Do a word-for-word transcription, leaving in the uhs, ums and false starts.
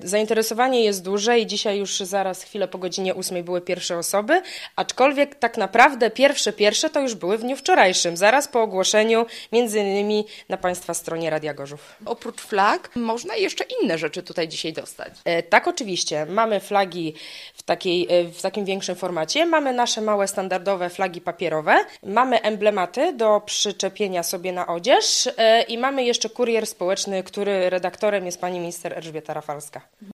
Zainteresowanie jest duże i dzisiaj już zaraz chwilę po godzinie ósmej były pierwsze osoby, aczkolwiek tak naprawdę pierwsze pierwsze to już były w dniu wczorajszym, zaraz po ogłoszeniu, między innymi na Państwa stronie Radia Gorzów. Oprócz flag można jeszcze inne rzeczy tutaj dzisiaj dostać. E, tak, oczywiście. Mamy flagi w, takiej, e, w takim większym formacie, mamy nasze małe standardowe flagi papierowe, mamy emblematy do przyczepienia sobie na odzież e, i mamy jeszcze kurier społeczny, który redaktorem jest pani minister Elżbieta Rafalska.